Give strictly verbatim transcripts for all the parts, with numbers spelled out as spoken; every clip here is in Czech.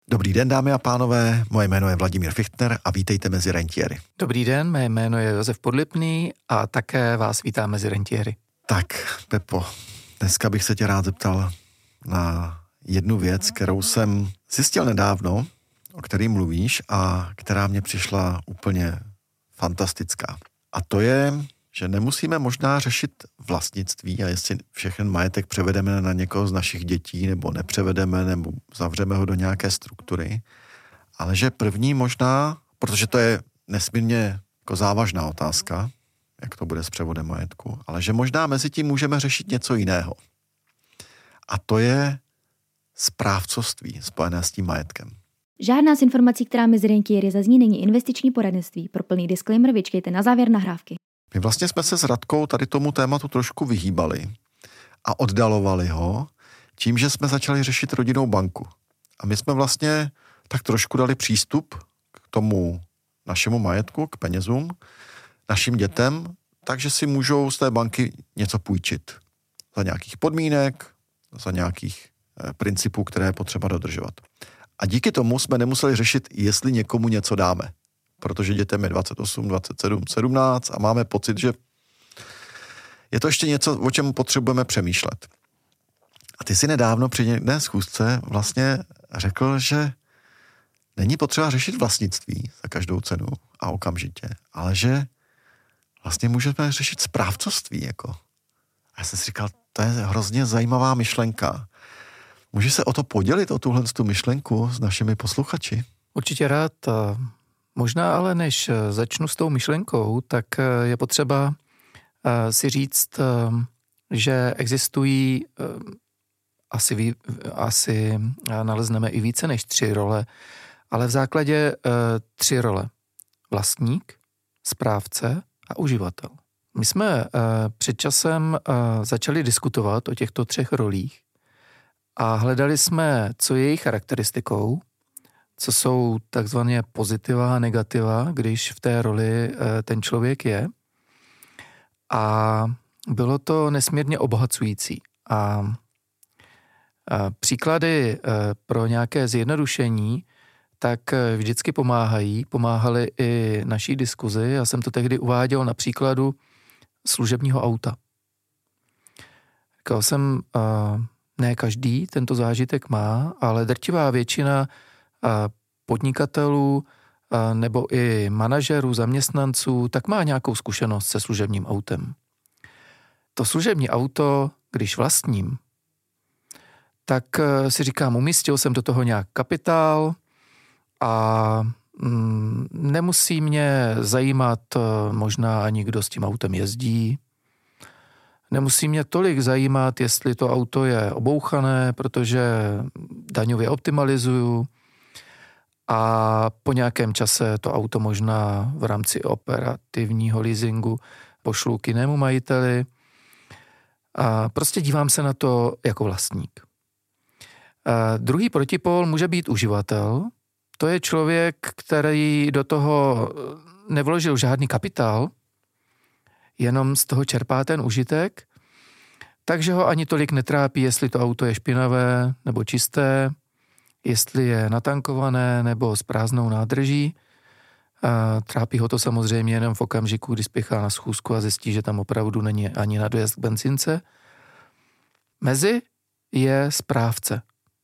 Dobrý den, dámy a pánové, moje jméno je Vladimír Fichtner a vítejte mezi rentiéry. Dobrý den, mé jméno je Josef Podlipný a také vás vítám mezi rentiéry. Tak, Pepo, dneska bych se tě rád zeptal na jednu věc, kterou jsem zjistil nedávno, o který mluvíš a která mě přišla úplně fantastická. A to je, že nemusíme možná řešit vlastnictví a jestli všechen majetek převedeme na někoho z našich dětí nebo nepřevedeme nebo zavřeme ho do nějaké struktury, ale že první možná, protože to je nesmírně jako závažná otázka, jak to bude s převodem majetku, ale že možná mezi tím můžeme řešit něco jiného. A to je správcovství spojené s tím majetkem. Žádná z informací, která mezi rentiéry zazní, není investiční poradenství. Pro plný disclaimer vyčkejte na závěr nahrávky. My vlastně jsme se s Radkou tady tomu tématu trošku vyhýbali a oddalovali ho tím, že jsme začali řešit rodinnou banku. A my jsme vlastně tak trošku dali přístup k tomu našemu majetku, k penězům, našim dětem, takže si můžou z té banky něco půjčit. Za nějakých podmínek, za nějakých eh, principů, které je potřeba dodržovat. A díky tomu jsme nemuseli řešit, jestli někomu něco dáme. Protože dětem je dvacet osm, dvacet sedm, sedmnáct a máme pocit, že je to ještě něco, o čem potřebujeme přemýšlet. A ty si nedávno při jedné schůzce vlastně řekl, že není potřeba řešit vlastnictví za každou cenu a okamžitě, ale že vlastně můžeme řešit správcovství. Jako. A já jsem si říkal, to je hrozně zajímavá myšlenka. Může se o to podělit, o tuhle tu myšlenku s našimi posluchači? Určitě rád. Možná ale než začnu s tou myšlenkou, tak je potřeba si říct, že existují, asi, asi nalezneme i více než tři role, ale v základě tři role. Vlastník, správce a uživatel. My jsme před časem začali diskutovat o těchto třech rolích a hledali jsme, co je jejich charakteristikou, co jsou takzvané pozitiva a negativa, když v té roli ten člověk je. A bylo to nesmírně obohacující. A, a příklady pro nějaké zjednodušení tak vždycky pomáhají, pomáhaly i naší diskuzi. Já jsem to tehdy uváděl na příkladu služebního auta. Říkal jsem, ne každý tento zážitek má, ale drtivá většina podnikatelů nebo i manažerů, zaměstnanců, tak má nějakou zkušenost se služebním autem. To služební auto, když vlastním, tak si říkám, umístil jsem do toho nějak kapitál a mm, nemusí mě zajímat možná ani kdo s tím autem jezdí. Nemusí mě tolik zajímat, jestli to auto je obouchané, protože daňově optimalizuju a po nějakém čase to auto možná v rámci operativního leasingu pošlu k jinému majiteli. A prostě dívám se na to jako vlastník. A druhý protipól může být uživatel. To je člověk, který do toho nevložil žádný kapitál, jenom z toho čerpá ten užitek, takže ho ani tolik netrápí, jestli to auto je špinavé nebo čisté, jestli je natankované nebo s prázdnou nádrží. A trápí ho to samozřejmě jenom v okamžiku, kdy spěchá na schůzku a zjistí, že tam opravdu není ani na dojezd k benzince. Mezi je správce.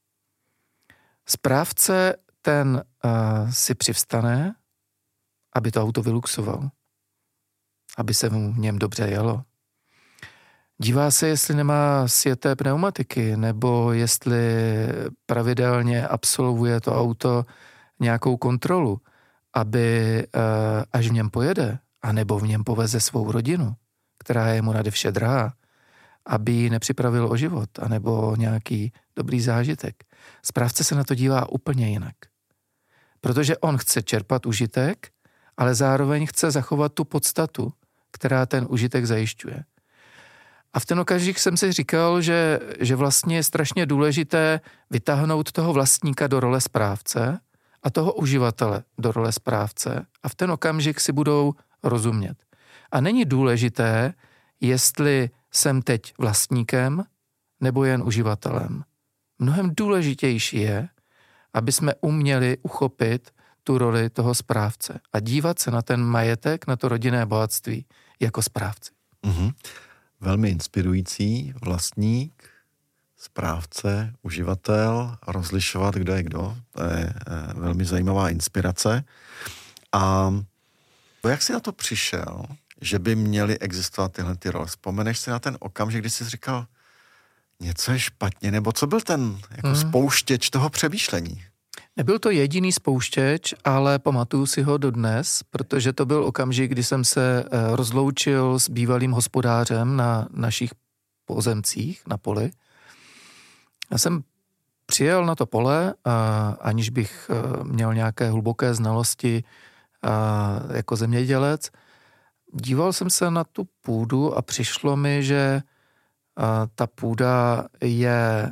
Správce ten uh, si přivstane, aby to auto vyluxoval, aby se mu v něm dobře jelo. Dívá se, jestli nemá sjeté pneumatiky, nebo jestli pravidelně absolvuje to auto nějakou kontrolu, aby až v něm pojede, anebo v něm poveze svou rodinu, která je mu nade vše drahá, aby ji nepřipravil o život, anebo nějaký dobrý zážitek. Správce se na to dívá úplně jinak. Protože on chce čerpat užitek, ale zároveň chce zachovat tu podstatu, která ten užitek zajišťuje. A v ten okamžik jsem si říkal, že, že vlastně je strašně důležité vytáhnout toho vlastníka do role správce a toho uživatele do role správce a v ten okamžik si budou rozumět. A není důležité, jestli jsem teď vlastníkem nebo jen uživatelem. Mnohem důležitější je, aby jsme uměli uchopit tu roli toho správce a dívat se na ten majetek, na to rodinné bohatství jako správci. Mm-hmm. Velmi inspirující, vlastník, správce, uživatel, rozlišovat, kdo je kdo. To je e, velmi zajímavá inspirace. A jak jsi na to přišel, že by měly existovat tyhle ty role? Vzpomeneš si na ten okamžik, kdy jsi říkal, něco je špatně, nebo co byl ten jako hmm. spouštěč toho přemýšlení? Nebyl to jediný spouštěč, ale pamatuju si ho dodnes, protože to byl okamžik, kdy jsem se rozloučil s bývalým hospodářem na našich pozemcích na poli. Já jsem přijel na to pole, aniž bych měl nějaké hluboké znalosti jako zemědělec. Díval jsem se na tu půdu a přišlo mi, že ta půda je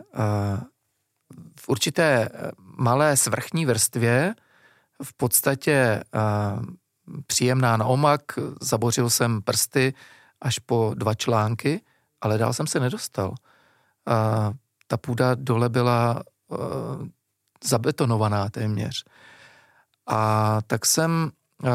v určité malé svrchní vrstvě, v podstatě příjemná na omak, zabořil jsem prsty až po dva články, ale dál jsem se nedostal. Ta půda dole byla zabetonovaná téměř. A tak jsem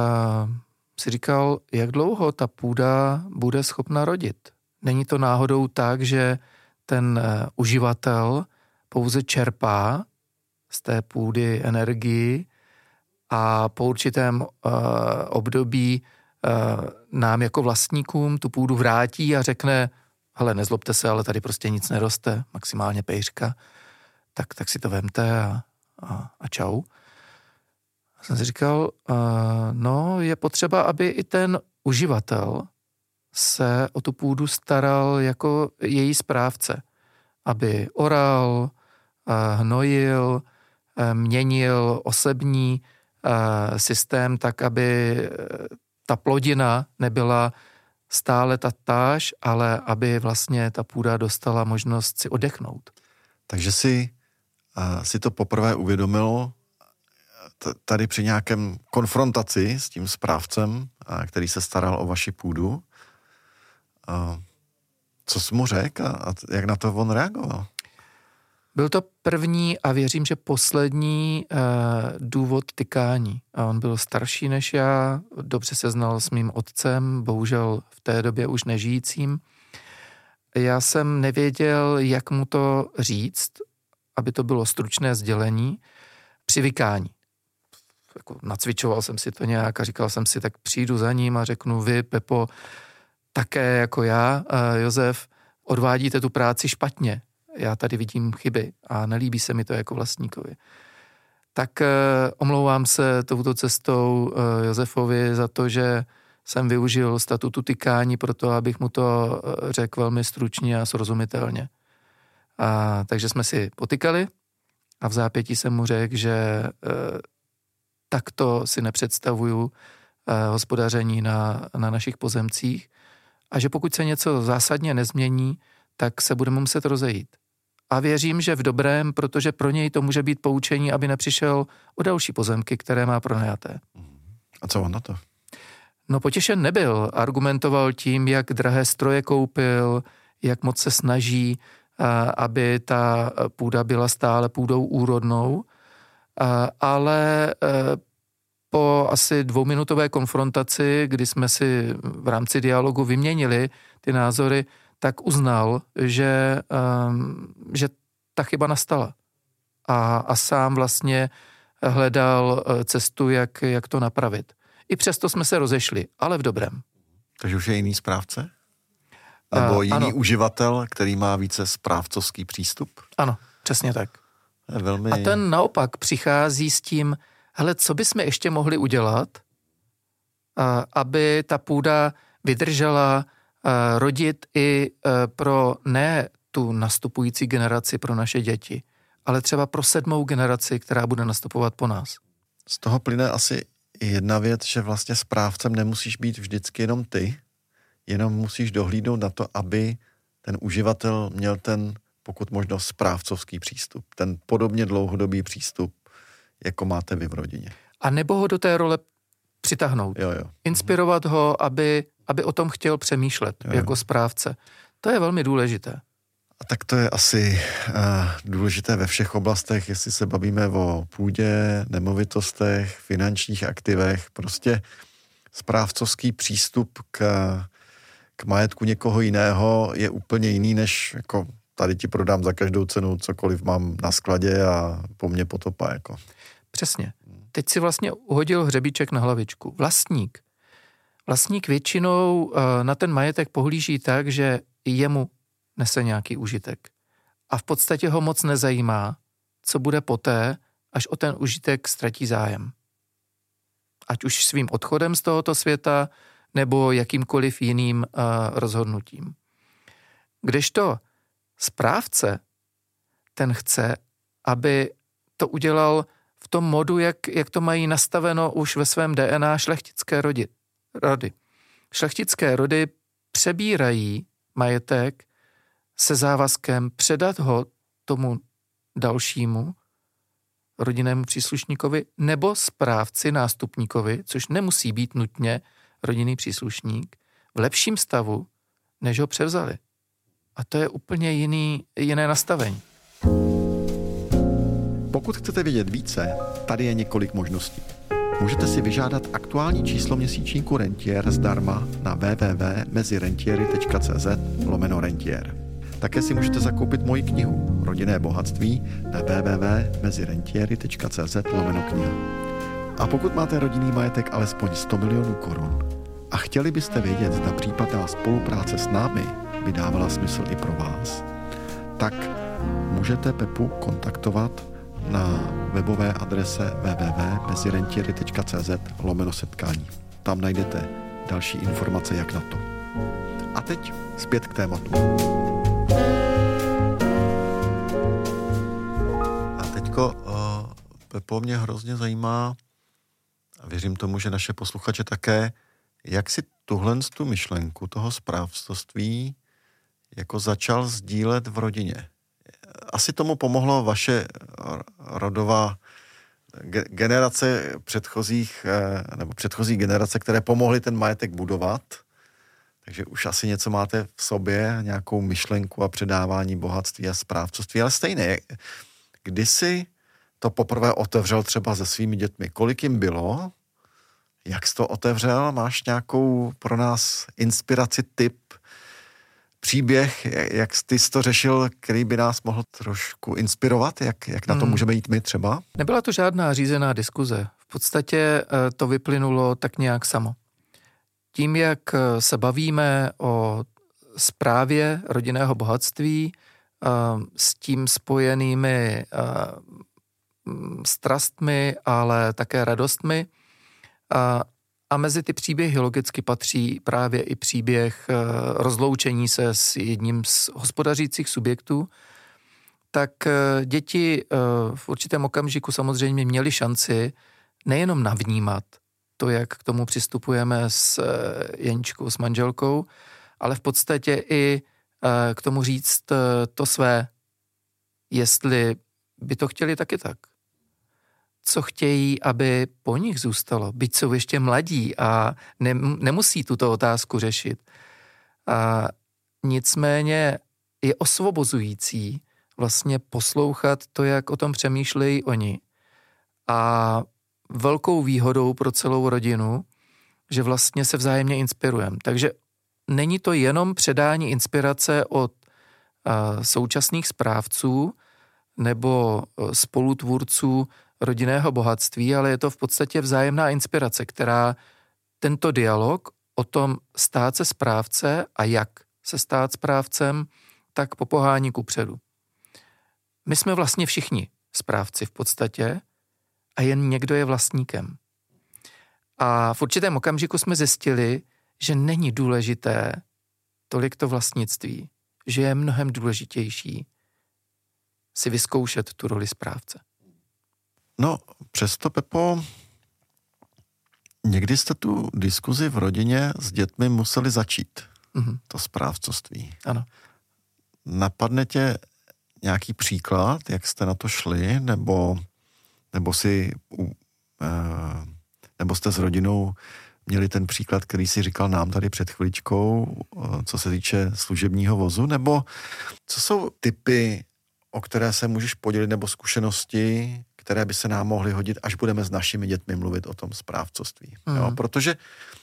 si říkal, jak dlouho ta půda bude schopna rodit. Není to náhodou tak, že ten uživatel pouze čerpá z té půdy energii a po určitém uh, období uh, nám jako vlastníkům tu půdu vrátí a řekne, hele, nezlobte se, ale tady prostě nic neroste, maximálně pejřka, tak, tak si to vemte a, a, a čau. A jsem si říkal, uh, no je potřeba, aby i ten uživatel se o tu půdu staral jako její správce, aby oral, hnojil, měnil osební systém tak, aby ta plodina nebyla stále tatáž, ale aby vlastně ta půda dostala možnost si oddechnout. Takže si, si to poprvé uvědomil tady při nějakém konfrontaci s tím správcem, který se staral o vaši půdu. Co jsi mu řekl a jak na to on reagoval? Byl to první a věřím, že poslední eh, důvod tykání. A on byl starší než já, dobře se znal s mým otcem, bohužel v té době už nežijícím. Já jsem nevěděl, jak mu to říct, aby to bylo stručné sdělení, při vykání. Jako nacvičoval jsem si to nějak a říkal jsem si, tak přijdu za ním a řeknu, vy, Pepo, také jako já, eh, Josef, odvádíte tu práci špatně. Já tady vidím chyby a nelíbí se mi to jako vlastníkovi. Tak eh, omlouvám se touto cestou eh, Josefovi za to, že jsem využil statutu tykání pro to, abych mu to eh, řekl velmi stručně a srozumitelně. A, takže jsme si potykali a v zápětí jsem mu řekl, že eh, takto si nepředstavuju eh, hospodaření na, na našich pozemcích a že pokud se něco zásadně nezmění, tak se budeme muset rozejít. A věřím, že v dobrém, protože pro něj to může být poučení, aby nepřišel o další pozemky, které má pronajaté. A co on na to? No potěšen nebyl. Argumentoval tím, jak drahé stroje koupil, jak moc se snaží, aby ta půda byla stále půdou úrodnou. Ale po asi dvouminutové konfrontaci, kdy jsme si v rámci dialogu vyměnili ty názory, tak uznal, že, um, že ta chyba nastala. A, a sám vlastně hledal cestu, jak, jak to napravit. I přesto jsme se rozešli, ale v dobrém. Takže už je jiný správce? Nebo uh, jiný ano. uživatel, který má více správcovský přístup? Ano, přesně tak. Je velmi... A ten naopak přichází s tím, hele, co bychom ještě mohli udělat, uh, aby ta půda vydržela rodit i pro ne tu nastupující generaci, pro naše děti, ale třeba pro sedmou generaci, která bude nastupovat po nás. Z toho plyne asi jedna věc, že vlastně správcem nemusíš být vždycky jenom ty, jenom musíš dohlídnout na to, aby ten uživatel měl ten, pokud možno, správcovský přístup, ten podobně dlouhodobý přístup, jako máte vy v rodině. A nebo ho do té role přitáhnout. Jo, jo. Inspirovat ho, aby aby o tom chtěl přemýšlet jo. jako správce. To je velmi důležité. A tak to je asi uh, důležité ve všech oblastech, jestli se bavíme o půdě, nemovitostech, finančních aktivech, prostě správcovský přístup k, k majetku někoho jiného je úplně jiný, než jako tady ti prodám za každou cenu cokoliv mám na skladě a po mně potopa. Jako. Přesně. Teď si vlastně uhodil hřebíček na hlavičku. Vlastník. Vlastník většinou uh, na ten majetek pohlíží tak, že jemu nese nějaký užitek. A v podstatě ho moc nezajímá, co bude poté, až o ten užitek ztratí zájem. Ať už svým odchodem z tohoto světa, nebo jakýmkoliv jiným uh, rozhodnutím. Kdežto správce, ten chce, aby to udělal v tom modu, jak, jak to mají nastaveno už ve svém D N A šlechtické rody. rody. Šlechtické rody přebírají majetek se závazkem předat ho tomu dalšímu rodinnému příslušníkovi nebo správci, nástupníkovi, což nemusí být nutně rodinný příslušník, v lepším stavu, než ho převzali. A to je úplně jiný, jiné nastavení. Pokud chcete vědět více, tady je několik možností. Můžete si vyžádat aktuální číslo měsíčníku Rentier zdarma na w w w tečka mezirentiery tečka c z lomeno rentier. Také si můžete zakoupit moji knihu Rodinné bohatství na w w w tečka mezirentiery tečka c z lomeno kniha. A pokud máte rodinný majetek alespoň sto milionů korun a chtěli byste vědět, zda případná spolupráce s námi by dávala smysl i pro vás, tak můžete Pepu kontaktovat na webové adrese w w w tečka mezirentiery tečka c z lomeno setkání. Tam najdete další informace, jak na to. A teď zpět k tématu. A teďko, uh, Pepo, mě hrozně zajímá, a věřím tomu, že naše posluchače také, jak si tuhle tu myšlenku toho správcovství jako začal sdílet v rodině. Asi tomu pomohlo vaše rodová generace předchozích, nebo předchozí generace, které pomohly ten majetek budovat. Takže už asi něco máte v sobě, nějakou myšlenku a předávání bohatství a správcovství, ale stejné. Kdy jsi to poprvé otevřel třeba se svými dětmi? Kolik jim bylo? Jak jsi to otevřel? Máš nějakou pro nás inspiraci, tip, příběh, jak ty jsi to řešil, který by nás mohl trošku inspirovat? Jak, jak na to hmm. můžeme jít my třeba? Nebyla to žádná řízená diskuze. V podstatě to vyplynulo tak nějak samo. Tím, jak se bavíme o správě rodinného bohatství s tím spojenými strastmi, ale také radostmi, a mezi ty příběhy logicky patří právě i příběh rozloučení se s jedním z hospodařících subjektů, tak děti v určitém okamžiku samozřejmě měly šanci nejenom navnímat to, jak k tomu přistupujeme s Jeničkou, s manželkou, ale v podstatě i k tomu říct to své, jestli by to chtěli taky tak. Co chtějí, aby po nich zůstalo, byť jsou ještě mladí a ne, nemusí tuto otázku řešit. A nicméně je osvobozující vlastně poslouchat to, jak o tom přemýšlejí oni. A velkou výhodou pro celou rodinu, že vlastně se vzájemně inspirujeme. Takže není to jenom předání inspirace od uh, současných správců nebo uh, spolutvůrců rodinného bohatství, ale je to v podstatě vzájemná inspirace, která tento dialog o tom stát se správce a jak se stát správcem, tak popohání kupředu. My jsme vlastně všichni správci v podstatě a jen někdo je vlastníkem. A v určitém okamžiku jsme zjistili, že není důležité tolik to vlastnictví, že je mnohem důležitější si vyzkoušet tu roli správce. No, přesto, Pepo, někdy jste tu diskuzi v rodině s dětmi museli začít. Mm-hmm. To správcovství. Ano. Napadne tě nějaký příklad, jak jste na to šli, nebo, nebo si, nebo jste s rodinou měli ten příklad, který si říkal nám tady před chviličkou, co se týče služebního vozu, nebo co jsou typy, o které se můžeš podělit, nebo zkušenosti, které by se nám mohly hodit, až budeme s našimi dětmi mluvit o tom správcovství. Mm. Jo, protože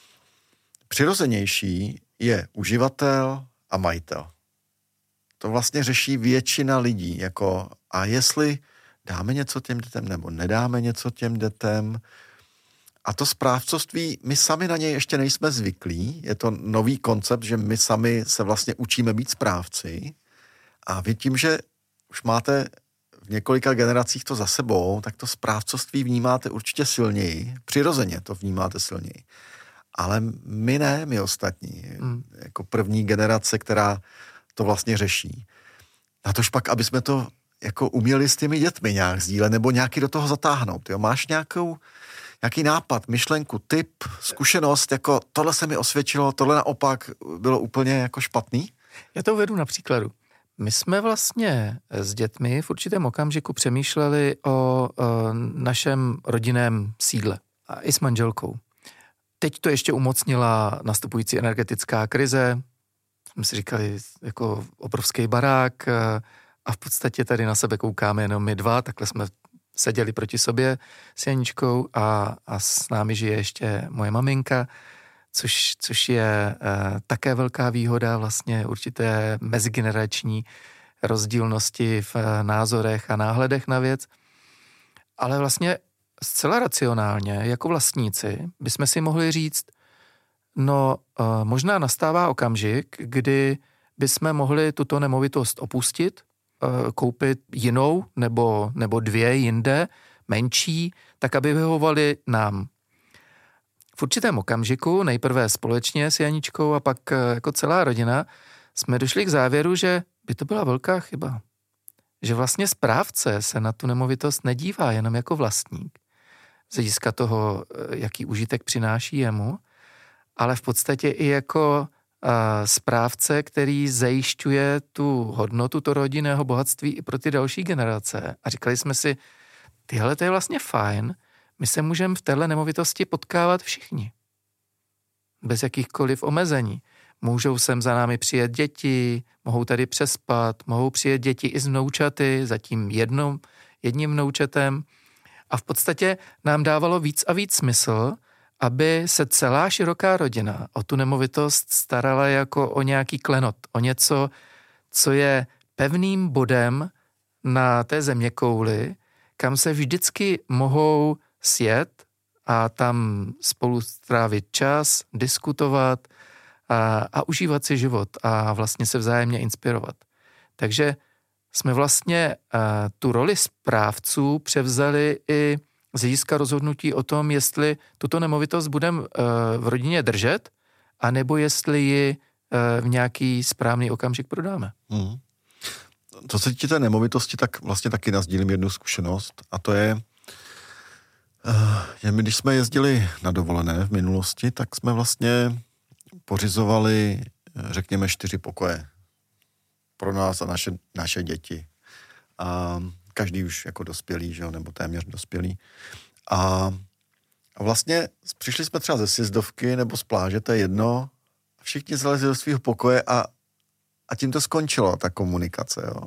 přirozenější je uživatel a majitel. To vlastně řeší většina lidí, jako a jestli dáme něco těm dětem, nebo nedáme něco těm dětem. A to správcovství, my sami na něj ještě nejsme zvyklí, je to nový koncept, že my sami se vlastně učíme být správci a vy tím, že už máte v několika generacích to za sebou, tak to správcovství vnímáte určitě silněji, přirozeně to vnímáte silněji. Ale my ne, my ostatní, hmm. jako první generace, která to vlastně řeší. Na tož pak, aby jsme to jako uměli s těmi dětmi nějak sdílet, nebo nějaký do toho zatáhnout. Jo? Máš nějakou, nějaký nápad, myšlenku, tip, zkušenost, jako tohle se mi osvědčilo, tohle naopak bylo úplně jako špatný? Já to uvedu na příkladu. My jsme vlastně s dětmi v určitém okamžiku přemýšleli o, o našem rodinném sídle a i s manželkou. Teď to ještě umocnila nastupující energetická krize. Jsme si říkali, jako obrovský barák a v podstatě tady na sebe koukáme jenom my dva, takhle jsme seděli proti sobě s Janičkou a, a s námi žije ještě moje maminka, což, což je eh, také velká výhoda vlastně určité mezigenerační rozdílnosti v eh, názorech a náhledech na věc. Ale vlastně zcela racionálně, jako vlastníci, bychom si mohli říct, no eh, možná nastává okamžik, kdy bychom mohli tuto nemovitost opustit, eh, koupit jinou nebo, nebo dvě jinde, menší, tak aby vyhovovaly nám. V určitém okamžiku, nejprve společně s Janičkou a pak jako celá rodina, jsme došli k závěru, že by to byla velká chyba. Že vlastně správce se na tu nemovitost nedívá jenom jako vlastník, z hlediska toho, jaký užitek přináší jemu, ale v podstatě i jako uh, správce, který zajišťuje tu hodnotu toho rodinného bohatství i pro ty další generace. A říkali jsme si, tyhle to je vlastně fajn, my se můžeme v téhle nemovitosti potkávat všichni. Bez jakýchkoliv omezení. Můžou sem za námi přijet děti, mohou tady přespat, mohou přijet děti i z vnoučaty, zatím jednou, jedním vnoučetem. A v podstatě nám dávalo víc a víc smysl, aby se celá široká rodina o tu nemovitost starala jako o nějaký klenot, o něco, co je pevným bodem na té zeměkouli, kam se vždycky mohou sjet a tam spolu strávit čas, diskutovat a, a užívat si život a vlastně se vzájemně inspirovat. Takže jsme vlastně a, tu roli správců převzali i z hlediska rozhodnutí o tom, jestli tuto nemovitost budeme v rodině držet, anebo jestli ji a, v nějaký správný okamžik prodáme. Hmm. Co se týče té nemovitosti, tak vlastně taky nasdílím jednu zkušenost a to je, že my, když jsme jezdili na dovolené v minulosti, tak jsme vlastně pořizovali, řekněme, čtyři pokoje pro nás a naše, naše děti. A každý už jako dospělý, že jo, nebo téměř dospělý. A, a vlastně přišli jsme třeba ze sjezdovky nebo z pláže, to je jedno, všichni zalezli do svého pokoje a, a tím to skončilo, ta komunikace, jo.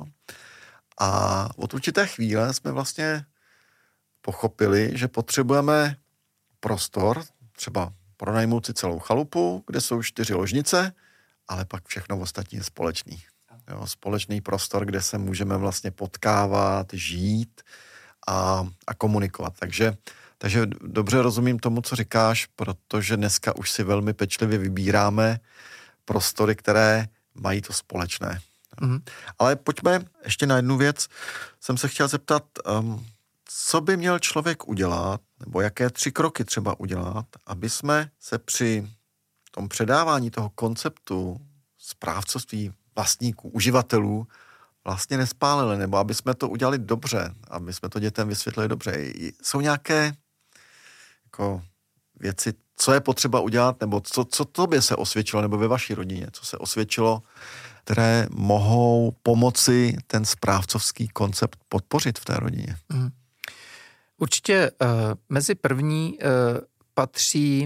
A od určité chvíle jsme vlastně pochopili, že potřebujeme prostor, třeba pronajmout si celou chalupu, kde jsou čtyři ložnice, ale pak všechno ostatní je společný. Jo, společný prostor, kde se můžeme vlastně potkávat, žít a, a komunikovat. Takže, takže dobře rozumím tomu, co říkáš, protože dneska už si velmi pečlivě vybíráme prostory, které mají to společné. Mm-hmm. Ale pojďme ještě na jednu věc. Jsem se chtěl zeptat, um, co by měl člověk udělat, nebo jaké tři kroky třeba udělat, aby jsme se při tom předávání toho konceptu správcovství vlastníků, uživatelů vlastně nespálili, nebo aby jsme to udělali dobře, aby jsme to dětem vysvětlili dobře. Jsou nějaké jako věci, co je potřeba udělat, nebo co, co tobě se osvědčilo, nebo ve vaší rodině, co se osvědčilo, které mohou pomoci ten správcovský koncept podpořit v té rodině? Mm. Určitě uh, mezi první uh, patří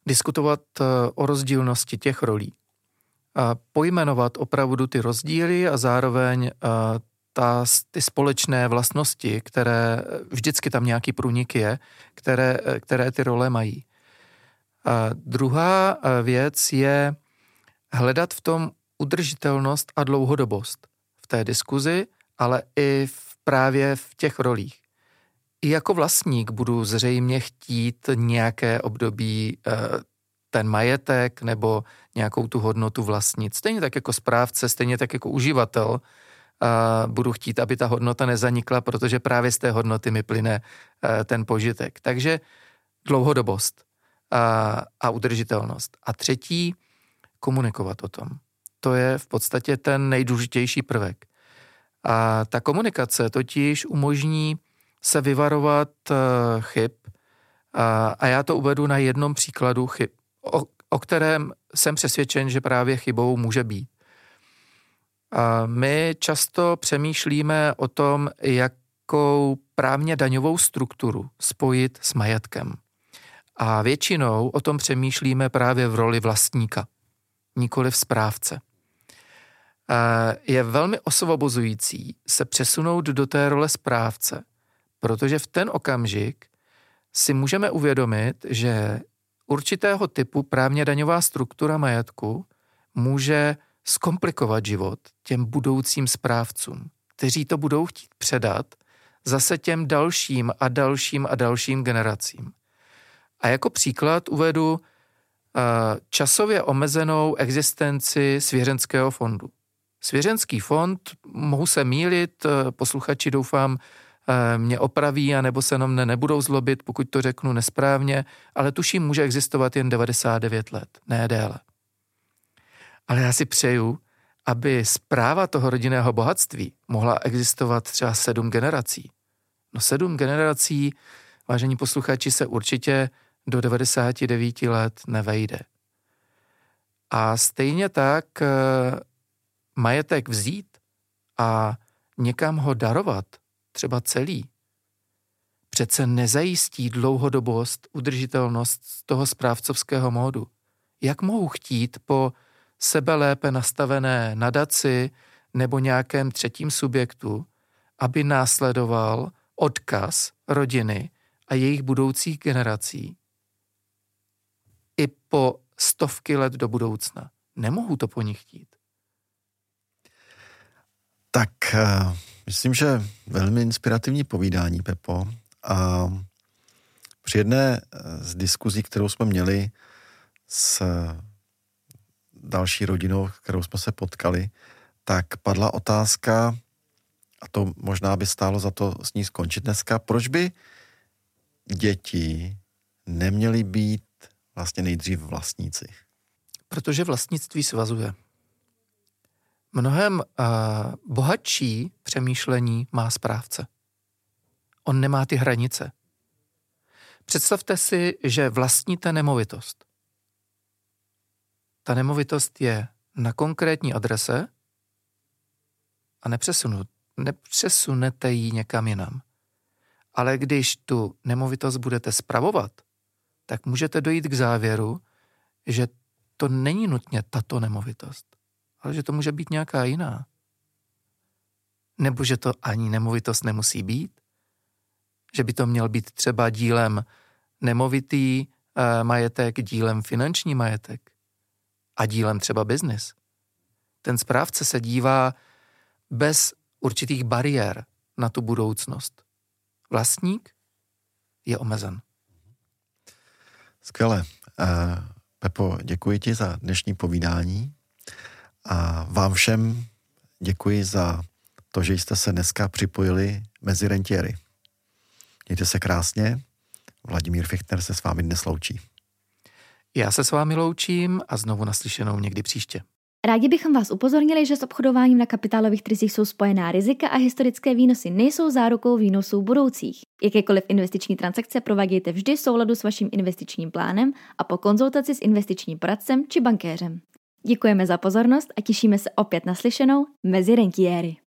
diskutovat o rozdílnosti těch rolí. A pojmenovat opravdu ty rozdíly a zároveň ta, ty společné vlastnosti, které vždycky tam nějaký průnik je, které, které ty role mají. A druhá věc je hledat v tom udržitelnost a dlouhodobost v té diskuzi, ale i v, právě v těch rolích. I jako vlastník budu zřejmě chtít nějaké období ten majetek nebo nějakou tu hodnotu vlastnit. Stejně tak jako správce, stejně tak jako uživatel budu chtít, aby ta hodnota nezanikla, protože právě z té hodnoty mi plyne ten požitek. Takže dlouhodobost a, a udržitelnost. A třetí, komunikovat o tom. To je v podstatě ten nejdůležitější prvek. A ta komunikace totiž umožní se vyvarovat chyb a, a já to uvedu na jednom příkladu chyb, o, o kterém jsem přesvědčen, že právě chybou může být. A my často přemýšlíme o tom, jakou právně daňovou strukturu spojit s majetkem. A většinou o tom přemýšlíme právě v roli vlastníka, nikoliv správce. Je velmi osvobozující se přesunout do té role správce, protože v ten okamžik si můžeme uvědomit, že určitého typu právně daňová struktura majetku může zkomplikovat život těm budoucím správcům, kteří to budou chtít předat zase těm dalším a dalším a dalším generacím. A jako příklad uvedu časově omezenou existenci svěřenského fondu. Svěřenský fond, mohu se mýlit, posluchači doufám mě opraví, anebo se na mne nebudou zlobit, pokud to řeknu nesprávně, ale tuším, může existovat jen devadesát devět let, ne déle. Ale já si přeju, aby správa toho rodinného bohatství mohla existovat třeba sedm generací. No sedm generací, vážení posluchači, se určitě do devadesát devět let nevejde. A stejně tak majetek vzít a někam ho darovat, třeba celý, přece nezajistí dlouhodobost, udržitelnost toho správcovského módu. Jak mohu chtít po sebe lépe nastavené nadaci nebo nějakém třetím subjektu, aby následoval odkaz rodiny a jejich budoucích generací i po stovky let do budoucna? Nemohu to po nich chtít. Tak uh, myslím, že velmi inspirativní povídání, Pepo. A při jedné z diskuzí, kterou jsme měli s další rodinou, kterou jsme se potkali, tak padla otázka, a to možná by stálo za to s ní skončit dneska, proč by děti neměly být vlastně nejdřív vlastníci? Protože vlastnictví svazuje. Mnohem uh, bohatší přemýšlení má správce. On nemá ty hranice. Představte si, že vlastníte nemovitost. Ta nemovitost je na konkrétní adrese a nepřesunu, nepřesunete ji někam jinam. Ale když tu nemovitost budete spravovat, tak můžete dojít k závěru, že to není nutně tato nemovitost, ale že to může být nějaká jiná. Nebo že to ani nemovitost nemusí být, že by to měl být třeba dílem nemovitý eh, majetek, dílem finanční majetek a dílem třeba biznis. Ten správce se dívá bez určitých bariér na tu budoucnost. Vlastník je omezen. Skvěle. Uh, Pepo, děkuji ti za dnešní povídání a vám všem děkuji za to, že jste se dneska připojili mezi rentiéry. Mějte se krásně. Vladimír Fichtner se s vámi dnes loučí. Já se s vámi loučím a znovu naslyšenou někdy příště. Rádi bychom vás upozornili, že s obchodováním na kapitálových trzích jsou spojená rizika a historické výnosy nejsou zárukou výnosů budoucích. Jakékoliv investiční transakce provádějte vždy v souladu s vaším investičním plánem a po konzultaci s investičním poradcem či bankéřem. Děkujeme za pozornost a těšíme se opět naslyšenou mezi rentiéry.